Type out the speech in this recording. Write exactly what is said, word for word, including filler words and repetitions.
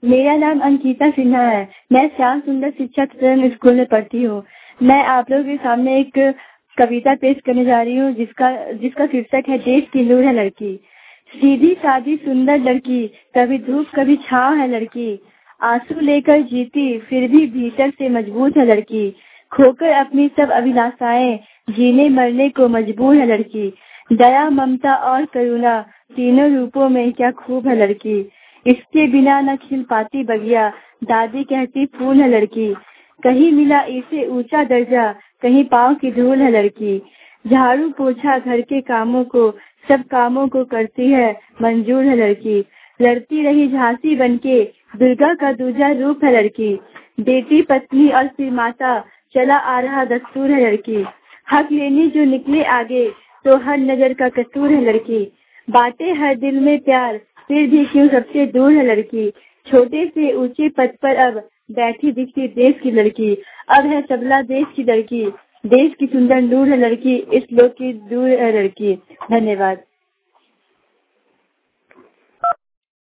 मेरा नाम अंकिता सिन्हा है। मैं श्याम सुंदर शिक्षा सदन स्कूल में पढ़ती हूँ। मैं आप लोगों के सामने एक कविता पेश करने जा रही हूँ जिसका जिसका शीर्षक है देश की नूर है लड़की। सीधी सादी सुंदर लड़की, कभी धूप कभी छाँव है लड़की। आंसू लेकर जीती फिर भी भीतर से मजबूत है लड़की। खोकर अपनी सब अभिलाषाएं जीने मरने को मजबूर है लड़की। दया ममता और करुणा तीनों रूपों में क्या खूब है लड़की। इसके बिना न खिल पाती बगिया, दादी कहती फूल है लड़की। कहीं मिला इसे ऊंचा दर्जा, कहीं पाँव की धूल है लड़की। झाड़ू पोछा घर के कामों को, सब कामों को करती है मंजूर है लड़की। लड़ती रही झांसी बनके, दुर्गा का दूजा रूप है लड़की। बेटी पत्नी और फिर माता, चला आ रहा दस्तूर है लड़की। हक लेनी जो निकले आगे, तो हर नजर का कसूर है लड़की। बातें हर दिल में प्यार, फिर भी क्यों सबसे दूर है लड़की। छोटे से ऊंचे पद पर अब बैठी दिखती देश की लड़की। अब है सबला देश की लड़की। देश की सुंदर नूर है लड़की, इस लोक की दूर है लड़की। धन्यवाद।